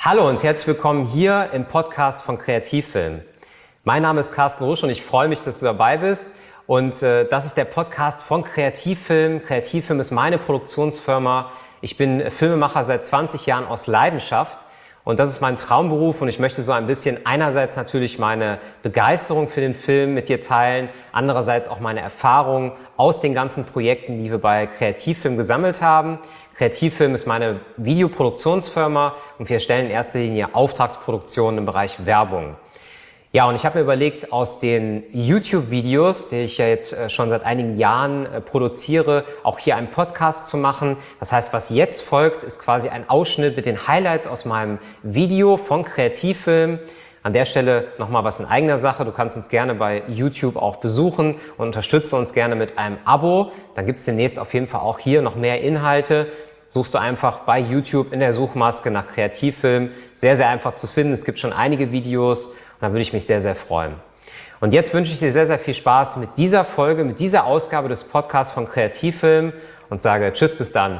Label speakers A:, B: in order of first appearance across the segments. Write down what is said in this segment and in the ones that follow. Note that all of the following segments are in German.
A: Hallo und herzlich willkommen hier im Podcast von Kreativfilm. Mein Name ist Carsten Rusch und ich freue mich, dass du dabei bist. Und das ist der Podcast von Kreativfilm. Kreativfilm ist meine Produktionsfirma. Ich bin Filmemacher seit 20 Jahren aus Leidenschaft. Und das ist mein Traumberuf und ich möchte so ein bisschen einerseits natürlich meine Begeisterung für den Film mit dir teilen, andererseits auch meine Erfahrungen aus den ganzen Projekten, die wir bei Kreativfilm gesammelt haben. Kreativfilm ist meine Videoproduktionsfirma und wir stellen in erster Linie Auftragsproduktionen im Bereich Werbung. Ja, und ich habe mir überlegt, aus den YouTube-Videos, die ich ja jetzt schon seit einigen Jahren produziere, auch hier einen Podcast zu machen. Das heißt, was jetzt folgt, ist quasi ein Ausschnitt mit den Highlights aus meinem Video von Kreativfilm. An der Stelle nochmal was in eigener Sache. Du kannst uns gerne bei YouTube auch besuchen und unterstütze uns gerne mit einem Abo. Dann gibt es demnächst auf jeden Fall auch hier noch mehr Inhalte. Suchst du einfach bei YouTube in der Suchmaske nach Kreativfilm. Sehr, sehr einfach zu finden. Es gibt schon einige Videos und da würde ich mich sehr, sehr freuen. Und jetzt wünsche ich dir sehr, sehr viel Spaß mit dieser Folge, mit dieser Ausgabe des Podcasts von Kreativfilm und sage Tschüss, bis dann.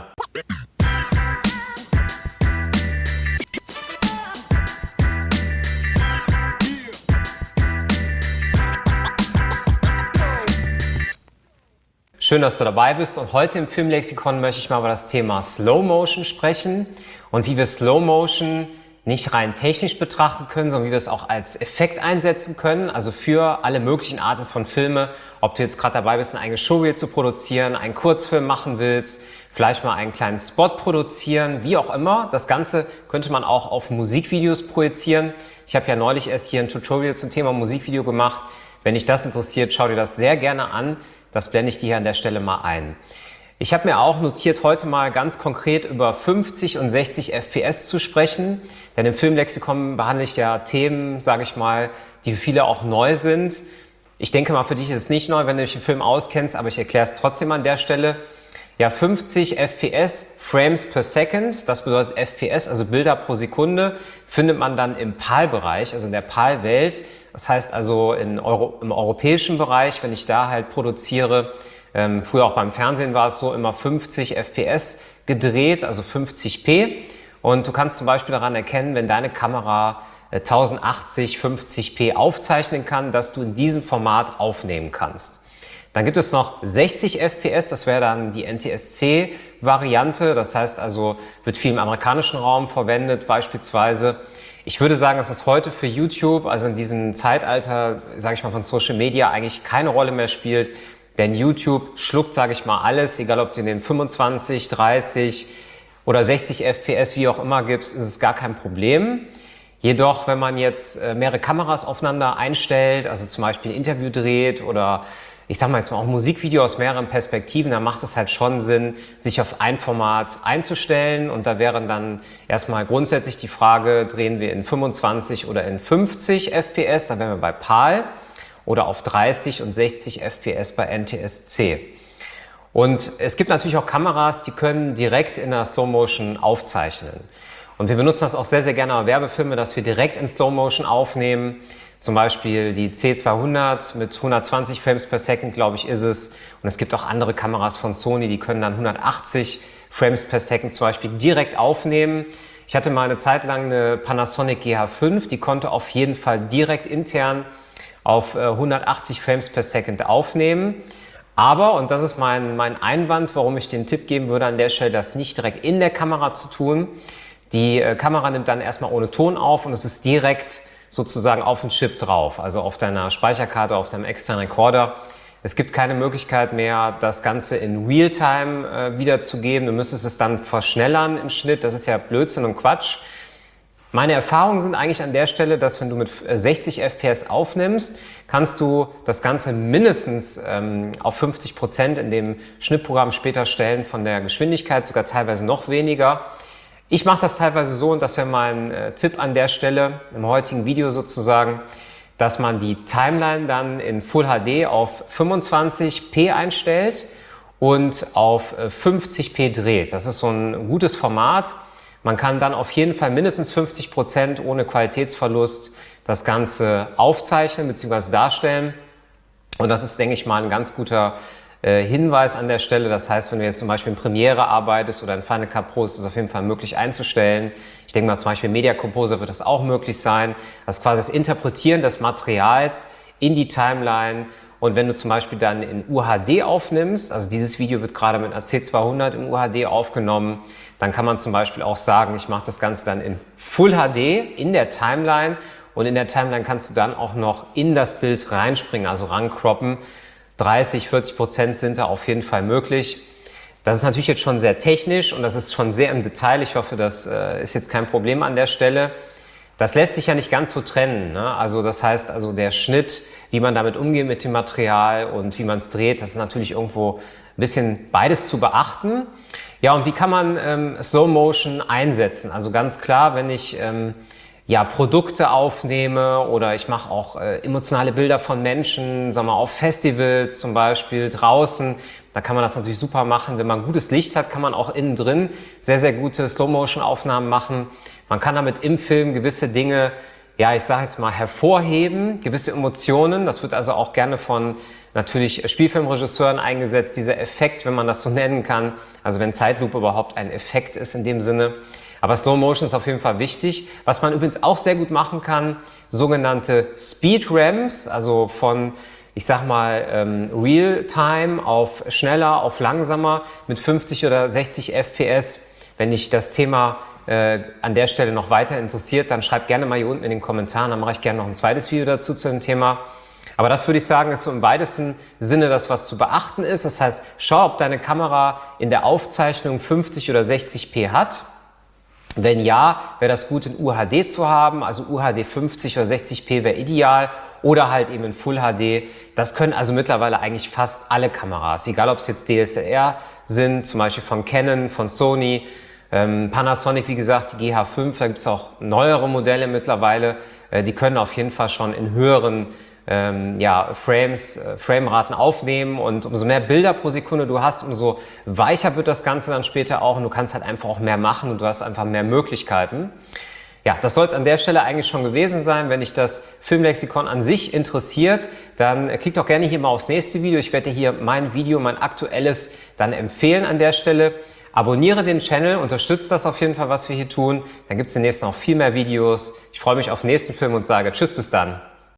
A: Schön, dass du dabei bist und heute im Filmlexikon möchte ich mal über das Thema Slow Motion sprechen und wie wir Slow Motion nicht rein technisch betrachten können, sondern wie wir es auch als Effekt einsetzen können, also für alle möglichen Arten von Filme, ob du jetzt gerade dabei bist, ein eigenes Showreel zu produzieren, einen Kurzfilm machen willst, vielleicht mal einen kleinen Spot produzieren, wie auch immer. Das Ganze könnte man auch auf Musikvideos projizieren. Ich habe ja neulich erst hier ein Tutorial zum Thema Musikvideo gemacht. Wenn dich das interessiert, schau dir das sehr gerne an. Das blende ich dir hier an der Stelle mal ein. Ich habe mir auch notiert, heute mal ganz konkret über 50 und 60 FPS zu sprechen. Denn im Filmlexikon behandle ich ja Themen, sage ich mal, die für viele auch neu sind. Ich denke mal, für dich ist es nicht neu, wenn du dich im Film auskennst, aber ich erkläre es trotzdem an der Stelle. Ja, 50 FPS, Frames per Second, das bedeutet FPS, also Bilder pro Sekunde, findet man dann im PAL-Bereich, also in der PAL-Welt. Das heißt also im europäischen Bereich, wenn ich da halt produziere, früher auch beim Fernsehen war es so, immer 50 FPS gedreht, also 50p. Und du kannst zum Beispiel daran erkennen, wenn deine Kamera 1080 50p aufzeichnen kann, dass du in diesem Format aufnehmen kannst. Dann gibt es noch 60 FPS, das wäre dann die NTSC-Variante, das heißt also, wird viel im amerikanischen Raum verwendet beispielsweise. Ich würde sagen, dass es heute für YouTube, also in diesem Zeitalter, sage ich mal, von Social Media eigentlich keine Rolle mehr spielt, denn YouTube schluckt, sage ich mal, alles, egal ob du den 25, 30 oder 60 FPS, wie auch immer gibst, ist es gar kein Problem. Jedoch, wenn man jetzt mehrere Kameras aufeinander einstellt, also zum Beispiel ein Interview dreht oder ich sag mal jetzt mal auch ein Musikvideo aus mehreren Perspektiven, dann macht es halt schon Sinn, sich auf ein Format einzustellen und da wäre dann erstmal grundsätzlich die Frage, drehen wir in 25 oder in 50 FPS, dann wären wir bei PAL oder auf 30 und 60 FPS bei NTSC. Und es gibt natürlich auch Kameras, die können direkt in der Slow Motion aufzeichnen. Und wir benutzen das auch sehr, sehr gerne bei Werbefilmen, dass wir direkt in Slow Motion aufnehmen. Zum Beispiel die C200 mit 120 Frames per Second, glaube ich, ist es. Und es gibt auch andere Kameras von Sony, die können dann 180 Frames per Second zum Beispiel direkt aufnehmen. Ich hatte mal eine Zeit lang eine Panasonic GH5, die konnte auf jeden Fall direkt intern auf 180 Frames per Second aufnehmen. Aber, und das ist mein Einwand, warum ich den Tipp geben würde, an der Stelle das nicht direkt in der Kamera zu tun. Die Kamera nimmt dann erstmal ohne Ton auf und es ist direkt sozusagen auf den Chip drauf, also auf deiner Speicherkarte, auf deinem externen Rekorder. Es gibt keine Möglichkeit mehr, das Ganze in Realtime wiederzugeben. Du müsstest es dann verschnellern im Schnitt. Das ist ja Blödsinn und Quatsch. Meine Erfahrungen sind eigentlich an der Stelle, dass wenn du mit 60 FPS aufnimmst, kannst du das Ganze mindestens auf 50% in dem Schnittprogramm später stellen von der Geschwindigkeit, sogar teilweise noch weniger. Ich mache das teilweise so, und das wäre mein Tipp an der Stelle, im heutigen Video sozusagen, dass man die Timeline dann in Full HD auf 25p einstellt und auf 50p dreht. Das ist so ein gutes Format. Man kann dann auf jeden Fall mindestens 50% ohne Qualitätsverlust das Ganze aufzeichnen bzw. darstellen. Und das ist, denke ich mal, ein ganz guter Hinweis an der Stelle. Das heißt, wenn du jetzt zum Beispiel in Premiere arbeitest oder in Final Cut Pro, ist es auf jeden Fall möglich einzustellen. Ich denke mal zum Beispiel in Media Composer wird das auch möglich sein. Das ist quasi das Interpretieren des Materials in die Timeline. Und wenn du zum Beispiel dann in UHD aufnimmst, also dieses Video wird gerade mit einer C200 in UHD aufgenommen, dann kann man zum Beispiel auch sagen, ich mache das Ganze dann in Full HD in der Timeline und in der Timeline kannst du dann auch noch in das Bild reinspringen, also rankroppen. 30–40% sind da auf jeden Fall möglich. Das ist natürlich jetzt schon sehr technisch und das ist schon sehr im Detail. Ich hoffe, das ist jetzt kein Problem an der Stelle. Das lässt sich ja nicht ganz so trennen, ne? Also das heißt, also der Schnitt, wie man damit umgeht mit dem Material und wie man es dreht, das ist natürlich irgendwo ein bisschen beides zu beachten. Ja, und wie kann man Slow Motion einsetzen? Also ganz klar, wenn ich ja, Produkte aufnehme oder ich mache auch emotionale Bilder von Menschen, sagen wir auf Festivals zum Beispiel, draußen. Da kann man das natürlich super machen. Wenn man gutes Licht hat, kann man auch innen drin sehr, sehr gute Slow-Motion-Aufnahmen machen. Man kann damit im Film gewisse Dinge, ja, ich sage jetzt mal, hervorheben, gewisse Emotionen. Das wird also auch gerne von natürlich Spielfilmregisseuren eingesetzt, dieser Effekt, wenn man das so nennen kann. Also wenn Zeitlupe überhaupt ein Effekt ist in dem Sinne. Aber Slow Motion ist auf jeden Fall wichtig. Was man übrigens auch sehr gut machen kann, sogenannte Speed Ramps, also von, ich sag mal, Real-Time auf schneller, auf langsamer mit 50 oder 60 FPS. Wenn dich das Thema an der Stelle noch weiter interessiert, dann schreib gerne mal hier unten in den Kommentaren, dann mache ich gerne noch ein zweites Video dazu zu dem Thema. Aber das würde ich sagen, ist so im weitesten Sinne das, was zu beachten ist. Das heißt, schau, ob deine Kamera in der Aufzeichnung 50 oder 60p hat. Wenn ja, wäre das gut in UHD zu haben, also UHD 50 oder 60p wäre ideal oder halt eben in Full HD. Das können also mittlerweile eigentlich fast alle Kameras, egal ob es jetzt DSLR sind, zum Beispiel von Canon, von Sony, Panasonic, wie gesagt, die GH5, da gibt es auch neuere Modelle mittlerweile, die können auf jeden Fall schon in höheren ja, Frameraten aufnehmen und umso mehr Bilder pro Sekunde du hast, umso weicher wird das Ganze dann später auch und du kannst halt einfach auch mehr machen und du hast einfach mehr Möglichkeiten. Ja, das soll es an der Stelle eigentlich schon gewesen sein. Wenn dich das Filmlexikon an sich interessiert, dann klick doch gerne hier mal aufs nächste Video. Ich werde dir hier mein Video, mein aktuelles, dann empfehlen an der Stelle. Abonniere den Channel, unterstützt das auf jeden Fall, was wir hier tun. Dann gibt es demnächst noch viel mehr Videos. Ich freue mich auf den nächsten Film und sage Tschüss, bis dann.